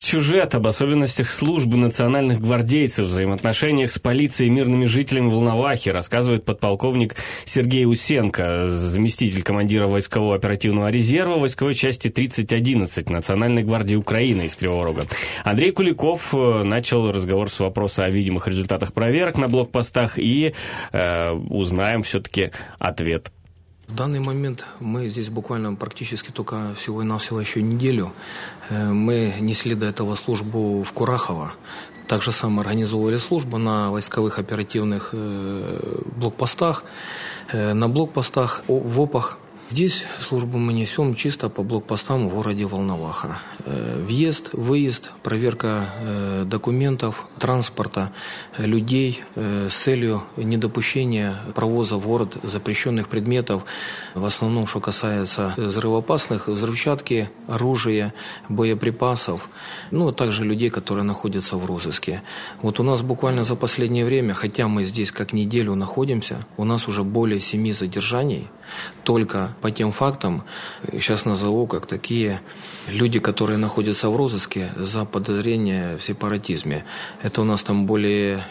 сюжет об особенностях службы национальных гвардейцев, взаимоотношениях с полицией и мирными жителями Волновахи рассказывает подполковник Сергей Усенко, заместитель командира войскового оперативного резерва войсковой части 3011 Национальной гвардии Украины из Кривого Рога. Андрей Куликов начал разговор с вопроса о видимых результатах проверок на блокпостах и узнаем все-таки ответ. В данный момент мы здесь буквально практически только всего-навсего еще неделю. Мы несли до этого службу в Курахово. Так же самое организовывали службу на войсковых оперативных блокпостах, на блокпостах в ОПах. Здесь службу мы несем чисто по блокпостам в городе Волноваха. Въезд, выезд, проверка документов, транспорта, людей с целью недопущения провоза в город запрещенных предметов, в основном, что касается взрывоопасных, взрывчатки, оружия, боеприпасов, а также людей, которые находятся в розыске. Вот у нас буквально за последнее время, хотя мы здесь как неделю находимся, у нас уже более 7 задержаний, только по тем фактам, сейчас назову, как такие люди, которые находятся в розыске за подозрение в сепаратизме. Это у нас там более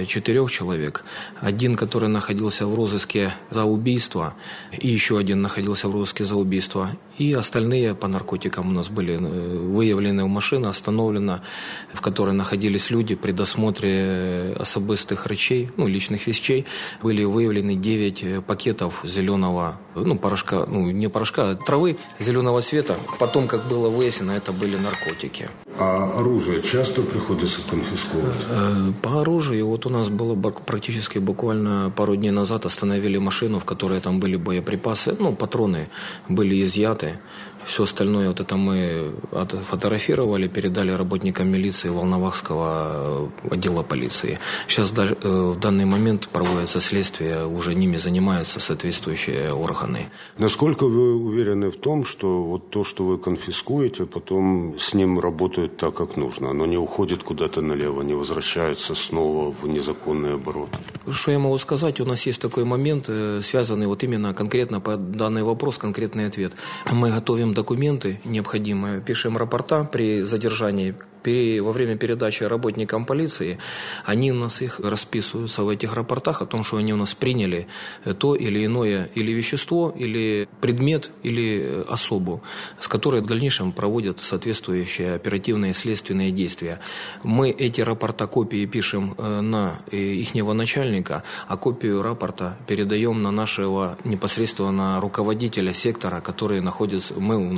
4 человек. Один, который находился в розыске за убийство, и еще один находился в розыске за убийство. И остальные по наркотикам у нас были выявлены в машине, остановлена, в которой находились люди при досмотре особистых речей, личных вещей. Были выявлены 9 пакетов зеленого, порошка, не порошка, а травы зеленого цвета. Потом, как было выяснено, это были наркотики. А оружие часто приходится конфисковывать? По оружию, вот у нас было практически буквально пару дней назад остановили машину, в которой там были боеприпасы, патроны были изъяты. Все остальное вот это мы отфотографировали, передали работникам милиции Волновахского отдела полиции. Сейчас в данный момент проводится следствие, уже ними занимаются соответствующие органы. Насколько вы уверены в том, что вот то, что вы конфискуете, потом с ним работают так, как нужно? Оно не уходит куда-то налево, не возвращается снова в незаконный оборот? Что я могу сказать? У нас есть такой момент, связанный вот именно конкретно по данный вопрос, конкретный ответ. Мы готовим документы необходимые, пишем рапорта при задержании. Во время передачи работникам полиции, они у нас их расписываются в этих рапортах о том, что они у нас приняли то или иное или вещество, или предмет, или особу, с которой в дальнейшем проводят соответствующие оперативные следственные действия. Мы эти рапорта, копии пишем на ихнего начальника, а копию рапорта передаем на нашего непосредственно руководителя сектора, который находится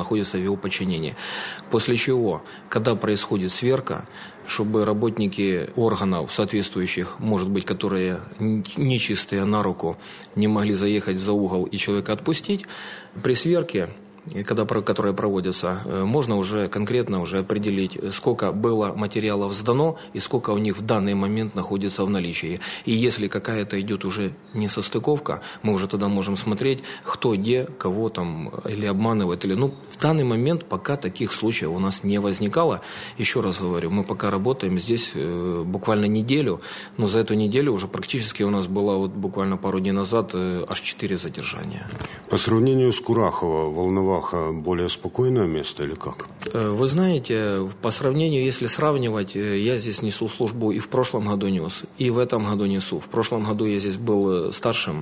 в его подчинении. После чего, когда происходит сверка, чтобы работники органов соответствующих, может быть, которые нечистые на руку, не могли заехать за угол и человека отпустить, при сверке, которые проводятся, можно уже конкретно определить, сколько было материалов сдано и сколько у них в данный момент находится в наличии. И если какая-то идет уже несостыковка, мы уже тогда можем смотреть, кто где, кого там или обманывает. В данный момент пока таких случаев у нас не возникало. Еще раз говорю, мы пока работаем здесь буквально неделю, но за эту неделю уже практически у нас было буквально пару дней назад аж 4 задержания. По сравнению с Курахово, Волноваха более спокойное место или как? Вы знаете, по сравнению, если сравнивать, я здесь несу службу и в прошлом году нес, и в этом году несу. В прошлом году я здесь был старшим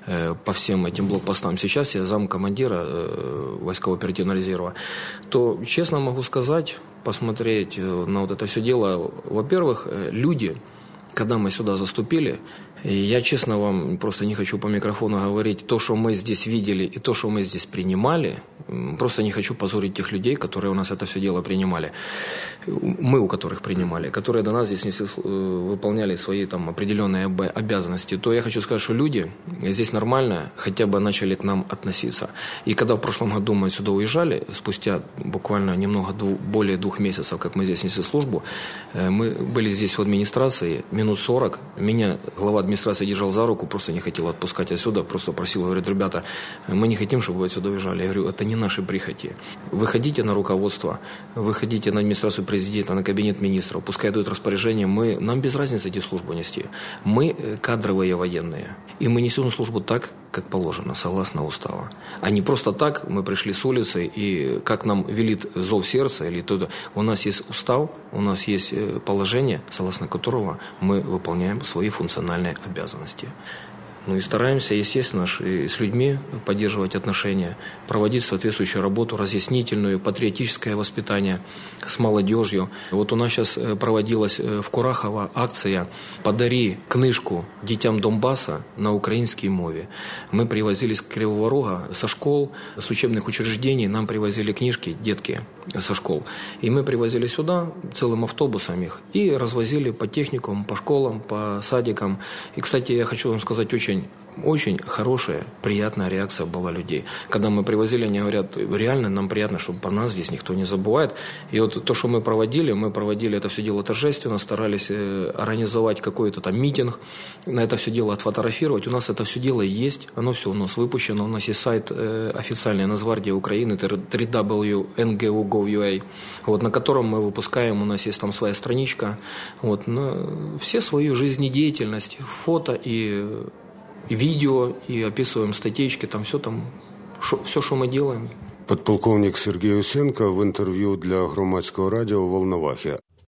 по всем этим блокпостам. Сейчас я замкомандира войскового оперативного резерва. То, честно могу сказать, посмотреть на вот это все дело, во-первых, люди, когда мы сюда заступили, и я честно вам просто не хочу по микрофону говорить, то, что мы здесь видели и то, что мы здесь принимали, просто не хочу позорить тех людей, которые у нас это все дело принимали. Мы у которых принимали, которые до нас здесь выполняли свои там определенные обязанности. То я хочу сказать, что люди здесь нормально хотя бы начали к нам относиться. И когда в прошлом году мы сюда уезжали, спустя буквально более 2 месяцев, как мы здесь несли службу, мы были здесь в администрации минут 40. Меня глава администрации держал за руку, просто не хотел отпускать отсюда, просто просил, говорит, ребята, мы не хотим, чтобы вы отсюда уезжали. Я говорю, это не наши прихоти. Выходите на руководство, выходите на администрацию президента, на кабинет министров, пускай дают распоряжение, нам без разницы эти службы нести. Мы кадровые военные, и мы несем службу так, как положено, согласно уставу. А не просто так мы пришли с улицы, и как нам велит зов сердца, или туда. У нас есть устав, у нас есть положение, согласно которого мы выполняем свои функциональные обязанности. Ну и стараемся, естественно, и с людьми поддерживать отношения, проводить соответствующую работу, разъяснительную, патриотическое воспитание с молодежью. Вот у нас сейчас проводилась в Курахово акция «Подари книжку детям Донбасса на украинской мове». Мы привозили с Кривого Рога, со школ, с учебных учреждений, нам привозили книжки, детки со школ. И мы привозили сюда целым автобусом их и развозили по техникумам, по школам, по садикам. И, кстати, я хочу вам сказать, очень хорошая, приятная реакция была людей. Когда мы привозили, они говорят, реально нам приятно, что про нас здесь никто не забывает. И вот то, что мы проводили это все дело торжественно, старались организовать какой-то там митинг, на это все дело отфотографировать. У нас это все дело есть, оно все у нас выпущено. У нас есть сайт официальный Нацгвардии Украины, www.ngo.gov.ua, вот, на котором мы выпускаем, у нас есть там своя страничка. Вот, все свою жизнедеятельность, фото и видео, и описываем статейки, там все, что мы делаем. Подполковник Сергій Усенко в інтерв'ю для Громадського радіо «Волновахи».